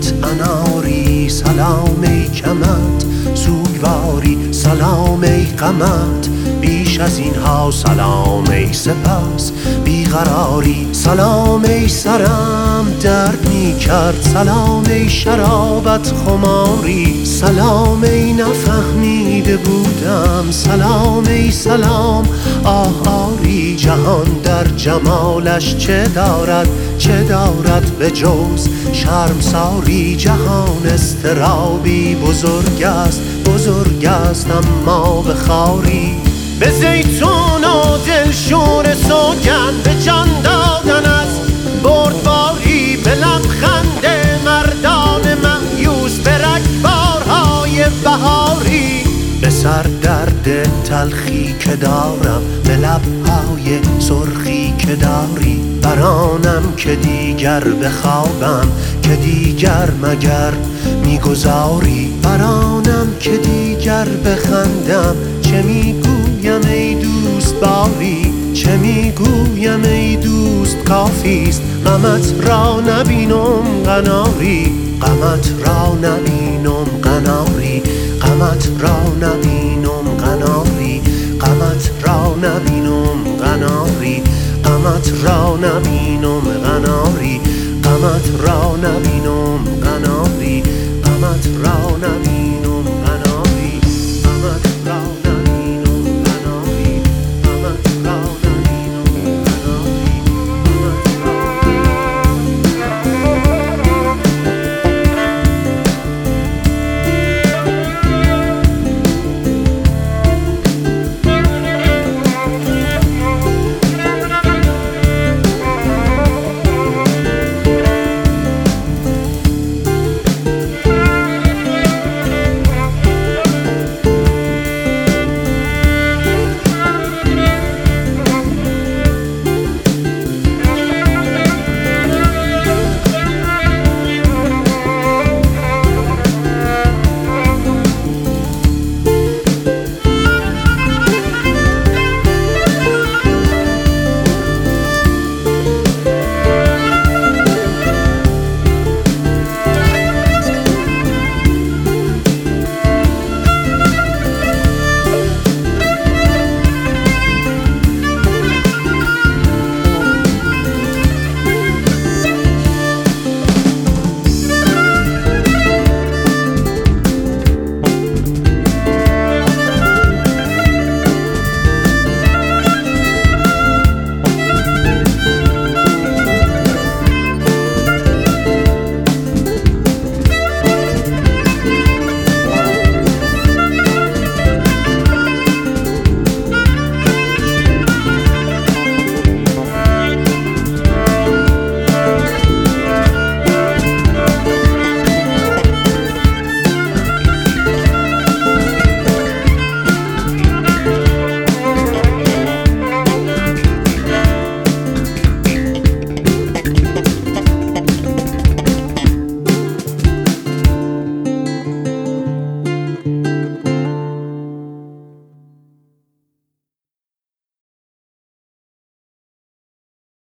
غمت اناری، سلام ای کمت سوگواری، سلام ای غمت بیش از اینها، سلام ای سپس بیقراری، سلام ای سرم درد می کرد، سلام ای شرابت خماری، سلام ای نفهمیده بودم، سلام ای سلام آهاری. جهان در جمالش چه دارد چه دارد به جز شرمساری، جهان اضطرابی بزرگ است بزرگ است اما به خواری، به زیتون و دلشور سوگند به جان دادن از بردباری، به لبخند مردان مأیوس به رگبارهای بهاری، به سر درد تلخی که دارم به لبهای سرخی که داری، برانم که دیگر بخوابم که دیگر مگر میگذاری، برانم که دیگر بخندم چه میگویم ای دوست باری، چه میگویم ای دوست کافیست غمت را نبینم قناری، غمت را نبینم قناری، غمت را نبینم قناری، غمت را نبینم قناری، غمت را نبینم قناری، غمت را نبینم قناری، غمت را نبینم